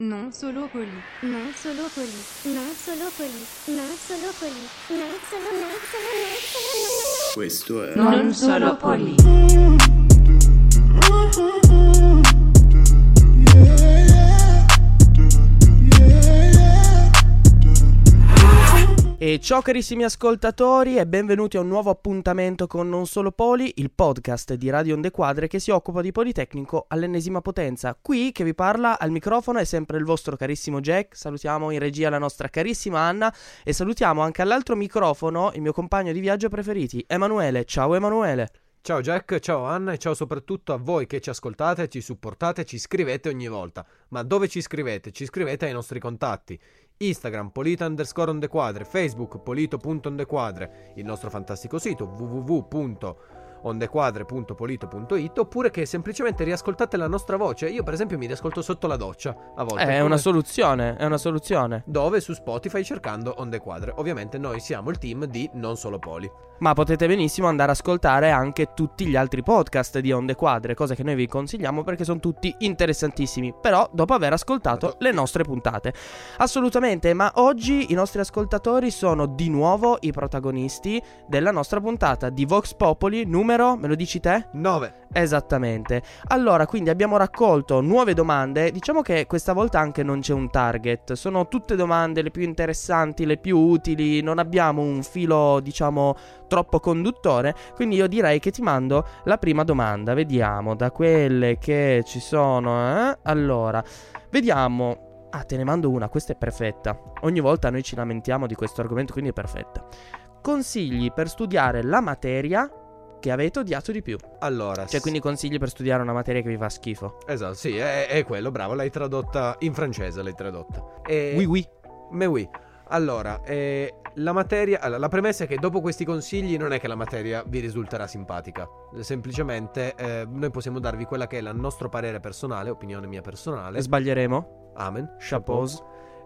Non solo poli. Non solo poli. Non solo poli. Non solo poli. Non solo. Questo è Non solo poli. E ciao carissimi ascoltatori e benvenuti a un nuovo appuntamento con Non Solo Poli, il podcast di Radio Onde Quadre che si occupa di Politecnico all'ennesima potenza. Qui che vi parla al microfono è sempre il vostro carissimo Jack, salutiamo in regia la nostra carissima Anna e salutiamo anche all'altro microfono il mio compagno di viaggio preferiti, Emanuele. Ciao Emanuele. Ciao Jack, ciao Anna e ciao soprattutto a voi che ci ascoltate, ci supportate, ci scrivete ogni volta. Ma dove ci scrivete? Ci scrivete ai nostri contatti. Instagram Polito_Ondequadre, Facebook Polito.ondequadre, il nostro fantastico sito www.ondequadre.polito.it, oppure che semplicemente riascoltate la nostra voce. Io per esempio mi riascolto sotto la doccia a volte. È una soluzione. Dove? Su Spotify cercando Ondequadre. Ovviamente noi siamo il team di Non Solo Poli. Ma potete benissimo andare ad ascoltare anche tutti gli altri podcast di Onde Quadre, cosa che noi vi consigliamo perché sono tutti interessantissimi, però dopo aver ascoltato le nostre puntate. Assolutamente, ma oggi i nostri ascoltatori sono di nuovo i protagonisti della nostra puntata di Vox Populi, numero, me lo dici te? 9. Esattamente. Allora, quindi abbiamo raccolto nuove domande. Diciamo che questa volta anche non c'è un target. Sono tutte domande le più interessanti, le più utili. Non abbiamo un filo, diciamo, troppo conduttore. Quindi io direi che ti mando la prima domanda. Vediamo da quelle che ci sono. Allora, vediamo. Ah, te ne mando una. Questa è perfetta. Ogni volta noi ci lamentiamo di questo argomento, quindi è perfetta. Consigli per studiare la materia che avete odiato di più. Allora, cioè quindi consigli per studiare una materia che vi fa schifo. Esatto, sì, è quello, bravo, l'hai tradotta in francese, l'hai tradotta. Oui oui. Mais oui. Allora, la materia, la premessa è che dopo questi consigli non è che la materia vi risulterà simpatica. Semplicemente noi possiamo darvi quella che è il nostro parere personale, opinione mia personale. Sbaglieremo? Amen. Chapeaus.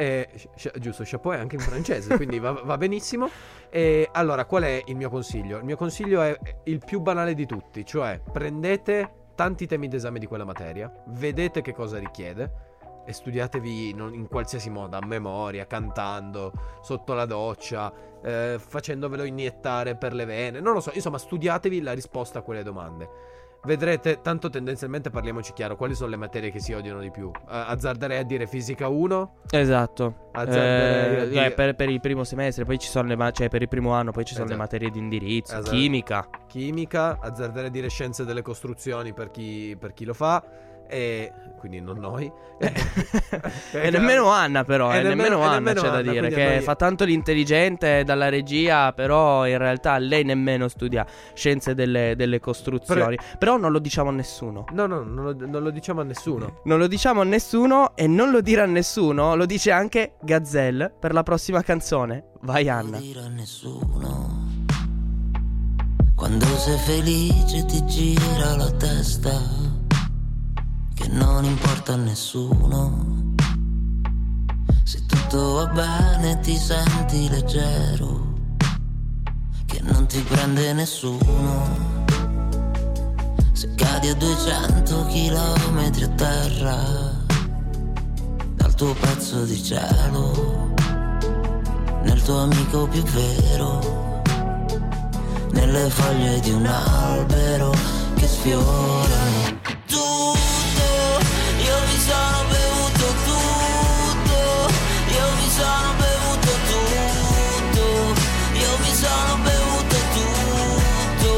Giusto, chapeau è anche in francese, quindi va benissimo. Allora, qual è il mio consiglio? Il mio consiglio è il più banale di tutti, cioè prendete tanti temi d'esame di quella materia, vedete che cosa richiede e studiatevi in qualsiasi modo, a memoria, cantando, sotto la doccia, facendovelo iniettare per le vene, non lo so, insomma studiatevi la risposta a quelle domande. Vedrete, tanto tendenzialmente parliamoci chiaro, quali sono le materie che si odiano di più. Azzarderei a dire fisica 1. Esatto. Azzarderei a dire... per il primo semestre, poi ci sono cioè per il primo anno, poi ci sono le materie di indirizzo, esatto. Chimica, azzarderei a dire scienze delle costruzioni per chi lo fa. E quindi non noi. E nemmeno Anna però, nemmeno Anna c'è da dire che noi... fa tanto l'intelligente dalla regia, però in realtà lei nemmeno studia scienze delle costruzioni. Però non lo diciamo a nessuno. No, non lo diciamo a nessuno. Non lo diciamo a nessuno e non lo dirà a nessuno, lo dice anche Gazelle per la prossima canzone. Vai Anna. Non lo dire a nessuno. Quando sei felice ti gira la testa, che non importa a nessuno. Se tutto va bene ti senti leggero, che non ti prende nessuno. Se cadi a 200 chilometri a terra dal tuo pezzo di cielo, nel tuo amico più vero, nelle foglie di un albero che sfiorano. Sono bevuto tutto, io mi sono bevuto tutto, io mi sono bevuto tutto,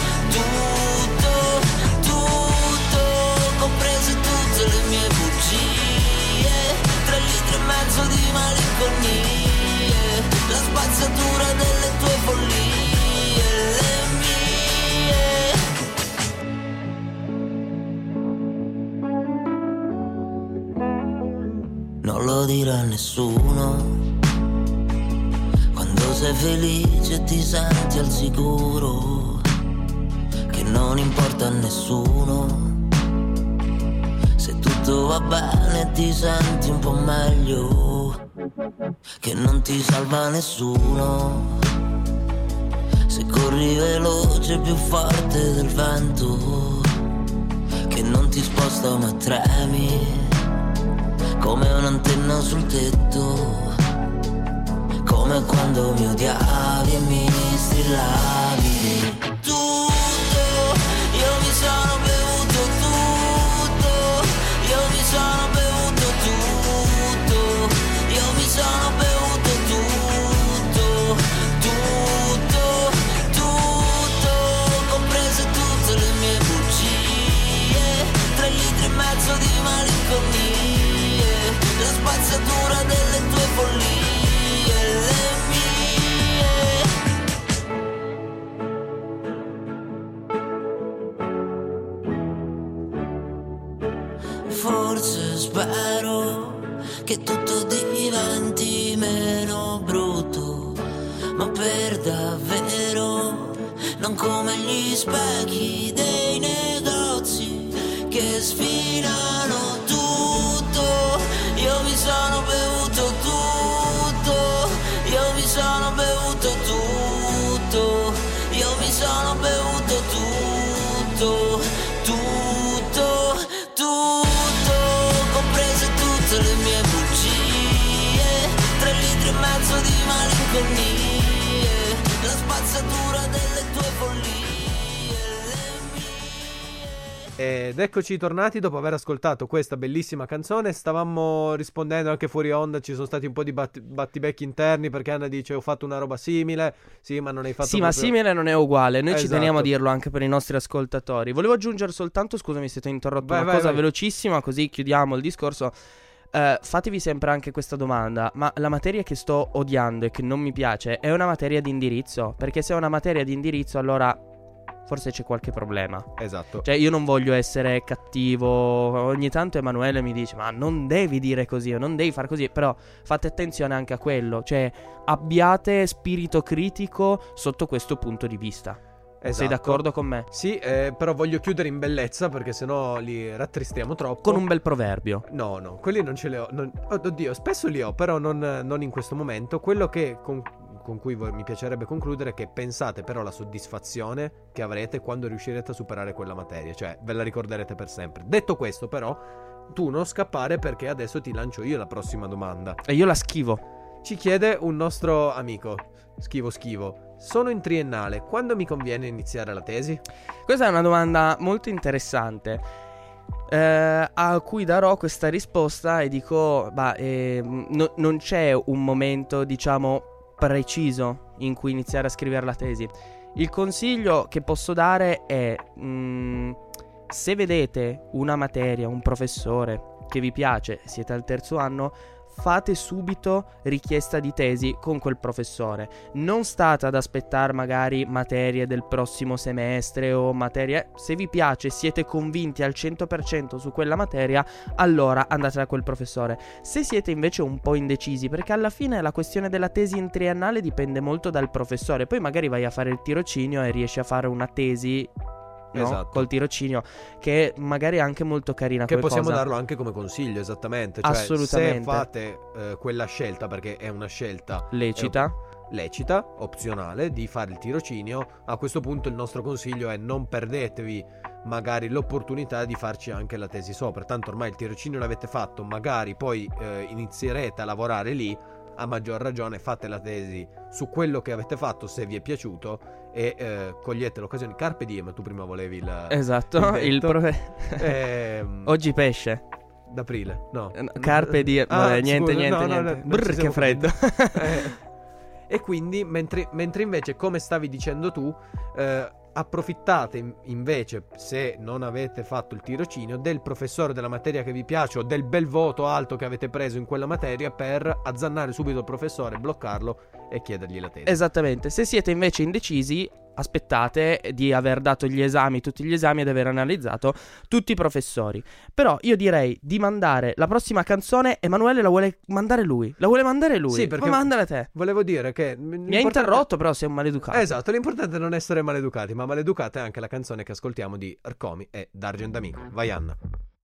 comprese tutte le mie bugie, 3 litri e mezzo di malinconie, la spazzatura delle tue follie, le mie. Non lo dirà a nessuno. Quando sei felice ti senti al sicuro, che non importa a nessuno. Se tutto va bene ti senti un po' meglio, che non ti salva nessuno. Se corri veloce più forte del vento, che non ti sposta ma tremi, come un'antenna sul tetto, come quando mi odiavi e mi strillavi. Tutto, io mi sono bevuto tutto, io mi sono bevuto tutto, io mi sono bevuto tutto, tutto, tutto, comprese tutte le mie bugie, 3 litri e mezzo di malinconie, la spazzatura delle tue follie. Forse spero che tutto diventi meno brutto, ma per davvero, non come gli specchi dei negozi che sfilano tutto. Io mi sono bevuto tutto, io mi sono bevuto tutto, io mi sono bevuto tutto, tutto, tutto, comprese tutte le mie bugie, 3 litri e mezzo di malinconie, la spazzatura delle tue follie. Ed eccoci tornati dopo aver ascoltato questa bellissima canzone. Stavamo rispondendo anche fuori onda, ci sono stati un po' di battibecchi interni perché Anna dice ho fatto una roba simile. Sì, ma non hai fatto ma simile non è uguale. Noi ci Esatto. teniamo a dirlo anche per i nostri ascoltatori. Volevo aggiungere soltanto, scusami se ti ho interrotto, una cosa velocissima così chiudiamo il discorso. Fatevi sempre anche questa domanda: ma la materia che sto odiando e che non mi piace è una materia di indirizzo? Perché se è una materia di indirizzo allora forse c'è qualche problema. Esatto. Cioè io non voglio essere cattivo. Ogni tanto Emanuele mi dice ma non devi dire così o non devi far così. Però fate attenzione anche a quello. Cioè abbiate spirito critico sotto questo punto di vista. Esatto. Sei d'accordo con me? Sì, però voglio chiudere in bellezza perché sennò li rattristiamo troppo. Con un bel proverbio. No, quelli non ce li ho. Oddio, spesso li ho, però non in questo momento. Quello che con cui mi piacerebbe concludere è che pensate però alla soddisfazione che avrete quando riuscirete a superare quella materia. Cioè, ve la ricorderete per sempre. Detto questo, però, tu non scappare perché adesso ti lancio io la prossima domanda. E io la schivo. Ci chiede un nostro amico. Schivo. Sono in triennale, quando mi conviene iniziare la tesi? Questa è una domanda molto interessante, a cui darò questa risposta e dico, non c'è un momento, diciamo, preciso in cui iniziare a scrivere la tesi. Il consiglio che posso dare è, se vedete una materia, un professore che vi piace, siete al 3º anno, fate subito richiesta di tesi con quel professore. Non state ad aspettare magari materie del prossimo semestre o materie. Se vi piace, siete convinti al 100% su quella materia, allora andate da quel professore. Se siete invece un po' indecisi, perché alla fine la questione della tesi in triennale dipende molto dal professore, poi magari vai a fare il tirocinio e riesci a fare una tesi, no? Esatto. Col tirocinio, che magari è anche molto carina. Che qualcosa. possiamo darlo anche come consiglio, esattamente. Cioè, assolutamente. se fate quella scelta, perché è una scelta lecita, opzionale, di fare il tirocinio, a questo punto il nostro consiglio è non perdetevi magari l'opportunità di farci anche la tesi sopra. Tanto ormai il tirocinio l'avete fatto, magari poi inizierete a lavorare lì. A maggior ragione fate la tesi su quello che avete fatto, se vi è piaciuto, e cogliete l'occasione. Carpe diem, tu prima volevi il esatto, oggi pesce d'aprile, no, carpe diem, niente. Brr, che freddo. E quindi mentre invece, come stavi dicendo tu, approfittate invece, se non avete fatto il tirocinio, del professore della materia che vi piace o del bel voto alto che avete preso in quella materia, per azzannare subito il professore, bloccarlo e chiedergli la tesi. Esattamente. Se siete invece indecisi, aspettate di aver dato tutti gli esami ed aver analizzato tutti i professori. Però io direi di mandare la prossima canzone. Emanuele la vuole mandare lui. Sì, perché ma mandala te. Volevo dire che mi hai interrotto, però sei un maleducato. Esatto, l'importante è non essere maleducati, ma maleducata è anche la canzone che ascoltiamo di Arcomi e D'Argent Amico. Vai Anna.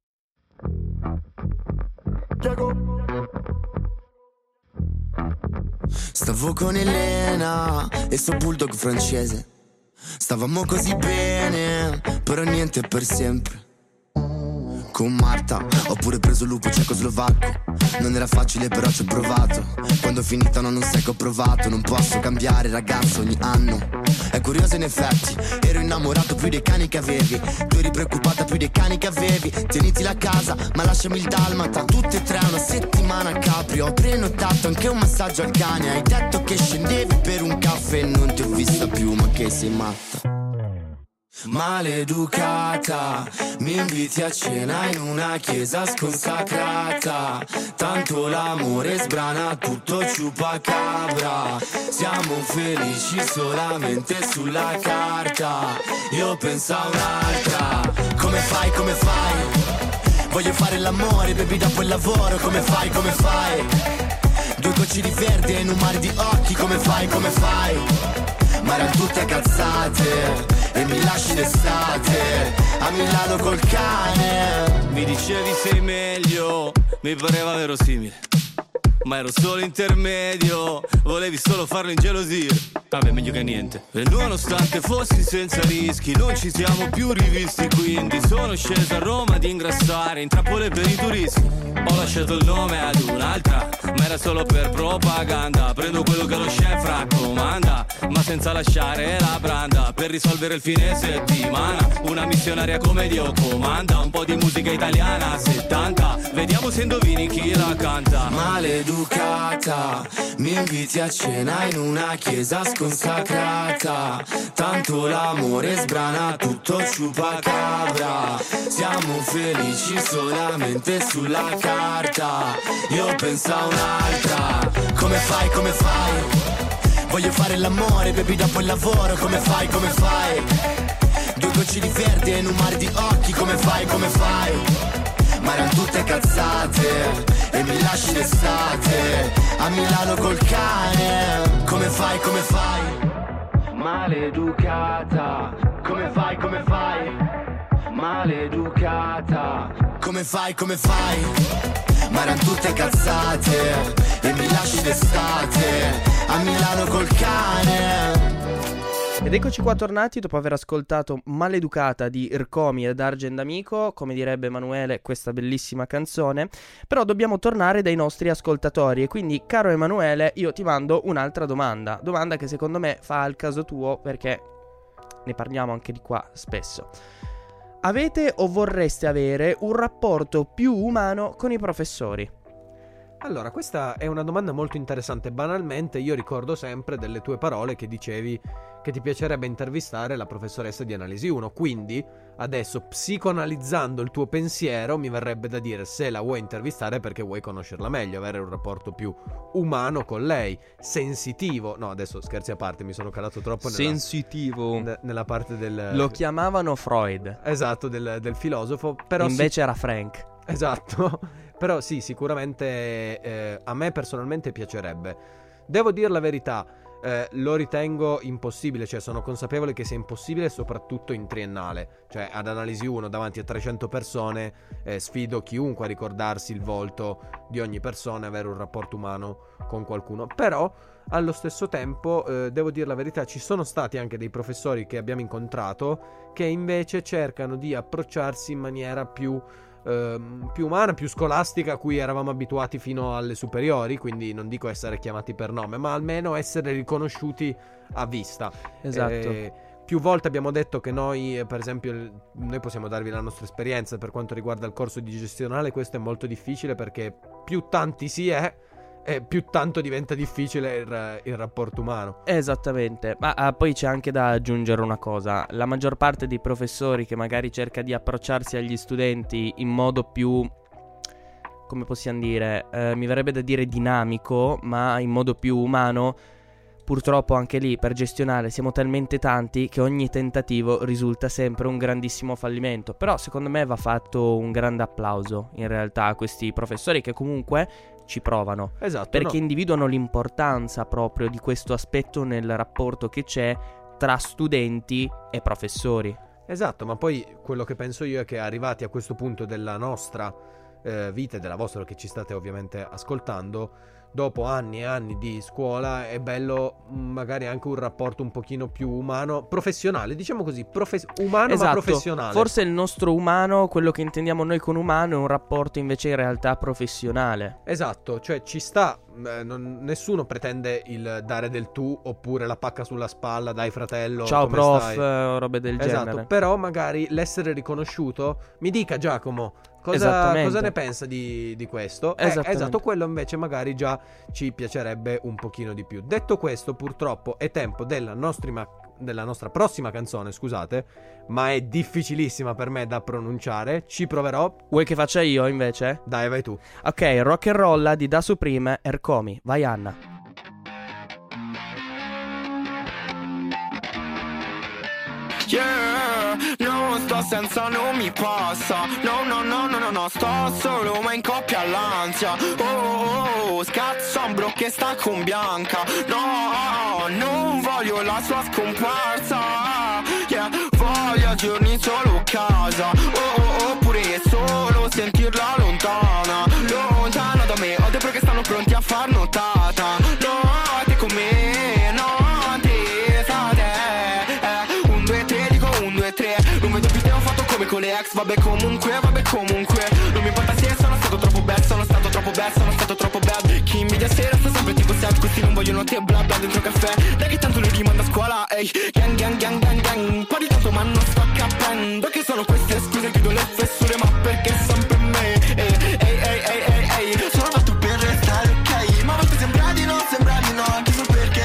Stavo con Elena e sto bulldog francese. Stavamo così bene, però niente per sempre. con Marta. Ho pure preso il lupo cecoslovacco, non era facile però ci ho provato. Quando ho finito non sai che ho provato. Non posso cambiare ragazzo ogni anno. È curioso in effetti, ero innamorato più dei cani che avevi. Tu eri preoccupata più dei cani che avevi. Tieniti la casa ma lasciami il dalmata. Tutte e tre una settimana a Capri. Ho prenotato anche un massaggio al cane. Hai detto che scendevi per un caffè e non ti ho vista più, ma che sei matta. Maleducata, mi inviti a cena in una chiesa sconsacrata. Tanto l'amore sbrana tutto ciupacabra. Siamo felici solamente sulla carta. Io penso a un'altra. Come fai, come fai? Voglio fare l'amore, baby, dopo il lavoro. Come fai, come fai? 2 gocce di verde in un mare di occhi. Come fai, come fai? Ma erano tutte cazzate e mi lasci d'estate a Milano col cane. Mi dicevi sei meglio, mi pareva verosimile, ma ero solo intermedio, volevi solo farlo ingelosire. Vabbè, meglio che niente. E nonostante fossi senza rischi, non ci siamo più rivisti, quindi sono sceso a Roma ad ingrassare in trappole per i turisti. Ho lasciato il nome ad un'altra, ma era solo per propaganda. Prendo quello che lo chef raccomanda, ma senza lasciare la branda. Per risolvere il fine settimana, una missionaria come Dio comanda. Un po' di musica italiana, 70, vediamo se indovini chi la canta. Maleducata, mi inviti a cena in una chiesa sconsacrata. Tanto l'amore sbrana tutto ciupacabra. Siamo felici solamente sulla carta. Io penso a un'altra. Come fai, come fai? Voglio fare l'amore, baby, dopo il lavoro. Come fai, come fai? 2 gocce di verde in un mare di occhi. Come fai, come fai? Ma erano tutte cazzate e mi lasci d'estate a Milano col cane. Come fai, come fai? Maleducata. Come fai, come fai? Maleducata. Come fai, come fai? Ma erano tutte cazzate e mi lasci d'estate a Milano col cane. Ed eccoci qua tornati dopo aver ascoltato Maleducata di Rcomi ed Argent Amico, come direbbe Emanuele, questa bellissima canzone. Però dobbiamo tornare dai nostri ascoltatori e quindi, caro Emanuele, io ti mando un'altra domanda che secondo me fa al caso tuo, perché ne parliamo anche di qua spesso. Avete o vorreste avere un rapporto più umano con i professori? Allora, questa è una domanda molto interessante. Banalmente io ricordo sempre delle tue parole che dicevi che ti piacerebbe intervistare la professoressa di Analisi 1. Quindi adesso, psicoanalizzando il tuo pensiero, mi verrebbe da dire, se la vuoi intervistare perché vuoi conoscerla meglio, avere un rapporto più umano con lei, sensitivo. No, adesso scherzi a parte, mi sono calato troppo sensitivo nella parte del... Lo chiamavano Freud. Esatto, del filosofo. Però invece era Frank. Esatto. Però sì, sicuramente a me personalmente piacerebbe. Devo dire la verità, lo ritengo impossibile, cioè sono consapevole che sia impossibile, soprattutto in triennale. Cioè ad Analisi 1 davanti a 300 persone sfido chiunque a ricordarsi il volto di ogni persona e avere un rapporto umano con qualcuno. Però allo stesso tempo devo dire la verità, ci sono stati anche dei professori che abbiamo incontrato che invece cercano di approcciarsi in maniera più umana, più scolastica, a cui eravamo abituati fino alle superiori. Quindi non dico essere chiamati per nome, ma almeno essere riconosciuti a vista. Esatto. Più volte abbiamo detto che noi, per esempio, noi possiamo darvi la nostra esperienza per quanto riguarda il corso di gestionale. Questo è molto difficile perché più tanti si è, più tanto diventa difficile il rapporto umano. Esattamente. Ma poi c'è anche da aggiungere una cosa: la maggior parte dei professori che magari cerca di approcciarsi agli studenti in modo più, come possiamo dire, mi verrebbe da dire dinamico, ma in modo più umano, purtroppo anche lì per gestionale siamo talmente tanti che ogni tentativo risulta sempre un grandissimo fallimento. Però secondo me va fatto un grande applauso in realtà a questi professori che comunque ci provano. Esatto, perché individuano l'importanza proprio di questo aspetto nel rapporto che c'è tra studenti e professori. Esatto, ma poi quello che penso io è che arrivati a questo punto della nostra vite, della vostra che ci state ovviamente ascoltando, dopo anni e anni di scuola è bello magari anche un rapporto un pochino più umano, professionale, diciamo così, umano ma professionale. Forse il nostro umano, quello che intendiamo noi con umano, è un rapporto invece in realtà professionale. Esatto, cioè ci sta, nessuno pretende il dare del tu oppure la pacca sulla spalla, dai fratello, ciao come prof, stai? robe del Esatto, genere. però magari l'essere riconosciuto, mi dica Giacomo, cosa ne pensa di questo? Esatto, quello invece magari già ci piacerebbe un pochino di più. Detto questo, purtroppo è tempo della nostra prossima canzone, scusate, ma è difficilissima per me da pronunciare, ci proverò. Vuoi che faccia io invece? Dai, vai tu. Ok, Rock and Rolla di Da Supreme, Ercomi. Vai Anna. Yeah, non sto senza, non mi passa. No, sto solo ma in coppia all'ansia. Oh, scazzambro che sta con Bianca. No, non voglio la sua scomparsa. Yeah, voglio a giorni solo casa. Oppure solo sentirla lontana. Lontana da me, ho dei pro che stanno pronti a far notata. No, te con me, no, te sa te. 1, 2, 3, dico 1, 2, 3. Non vedo più te, ho fatto come con le ex. Vabbè comunque. Non mi importa se sono stato troppo bad, sono stato troppo bad. Chi invidia sera sta sempre tipo sad. Questi non vogliono te, bla bla dentro caffè. Dai che tanto li rimando a scuola, ehi. Gang. Poi di tanto ma non sto capendo che sono queste scuse, chiudo le fessure ma perché sempre me. Ehi. Sono fatto per restare ok. Ma a volte sembra di no, chissà perché.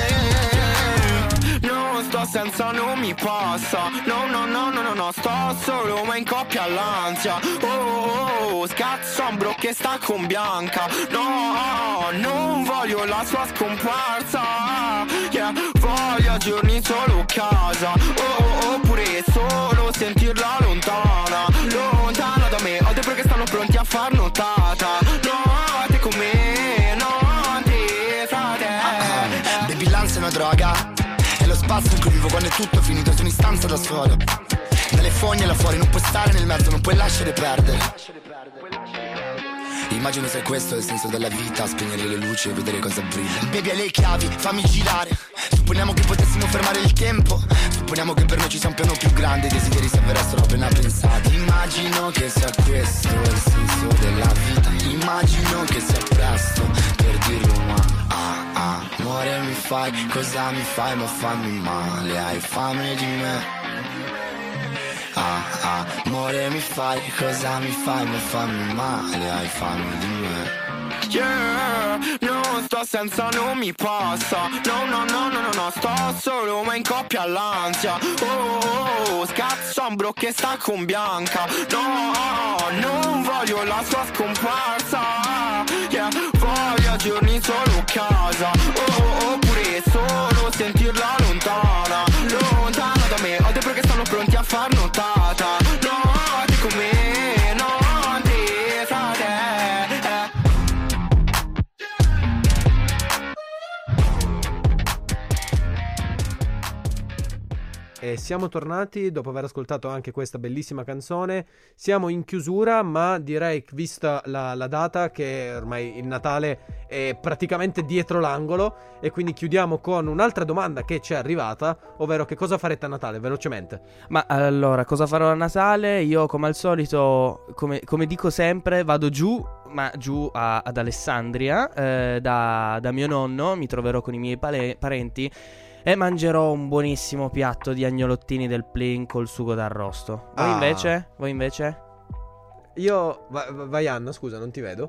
Non sto senza, non mi passa. No, sto solo ma in coppia all'ansia. Oh, scazzambro che sta con Bianca. No, non voglio la sua scomparsa. Yeah, voglio a giorni solo casa. Oppure solo sentirla lontana. Lontana da me, ho dei pro che stanno pronti a far notata. No, te con me, no, te sa te. Baby, l'ansia è una droga. È lo spazio in cui vivo quando è tutto finito. Sono in stanza da solo. Dalle fogne là fuori non puoi stare nel mezzo, non puoi lasciare perdere. Immagino se questo è il senso della vita, spegnere le luci e vedere cosa brilla. Baby, hai le chiavi, fammi girare. Supponiamo che potessimo fermare il tempo. Supponiamo che per noi ci sia un piano più grande. I desideri si avverassero appena pensati. Immagino che sia questo il senso della vita. Immagino che sia presto per dirlo ma amore mi fai, cosa mi fai, ma fammi male. Hai fame di me. Amore mi fai, cosa mi fai, ma fammi male, hai fame di me. Yeah, non sto senza, non mi passa. No, sto solo ma in coppia all'ansia. Oh, scazzambro che sta con Bianca. No, non voglio la sua scomparsa. Yeah, voglio a giorni solo casa. Oppure solo sentirla lontana. Lontana da me, ho dei pro che stanno pronti a far notata. No, te con me, no, te sa te. E siamo tornati dopo aver ascoltato anche questa bellissima canzone. Siamo in chiusura, ma direi, vista la data, che ormai il Natale è praticamente dietro l'angolo, e quindi chiudiamo con un'altra domanda che ci è arrivata, ovvero che cosa farete a Natale, velocemente. Ma allora, cosa farò a Natale? Io come al solito, come dico sempre, vado giù ad Alessandria, da mio nonno, mi troverò con i miei parenti e mangerò un buonissimo piatto di agnolottini del Plin col sugo d'arrosto. Voi invece? Io... Vai Anna, scusa, non ti vedo.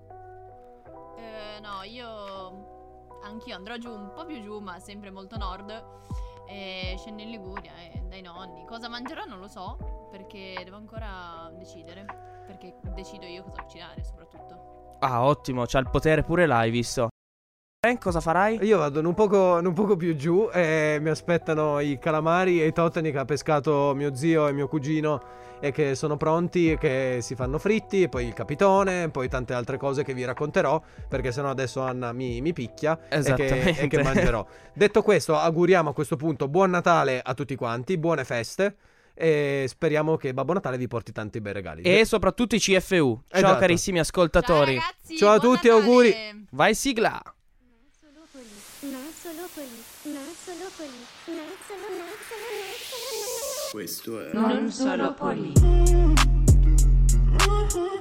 No, anch'io andrò giù, un po' più giù, ma sempre molto nord. E scendo in Liguria dai nonni. Cosa mangerò non lo so, perché devo ancora decidere. Perché decido io cosa cucinare, soprattutto. Ah, ottimo, c'ha il potere pure là, hai visto? Cosa farai? Io vado un poco più giù e mi aspettano i calamari e i totani che ha pescato mio zio e mio cugino e che sono pronti, che si fanno fritti, e poi il capitone, poi tante altre cose che vi racconterò, perché sennò adesso Anna mi picchia e che mangerò. Detto questo, auguriamo a questo punto buon Natale a tutti quanti, buone feste, e speriamo che Babbo Natale vi porti tanti bei regali. E soprattutto i CFU. Ciao Esatto. carissimi ascoltatori. Ciao ragazzi, Ciao a buon tutti, Natale. auguri. Vai sigla. Questo è Non solo poli.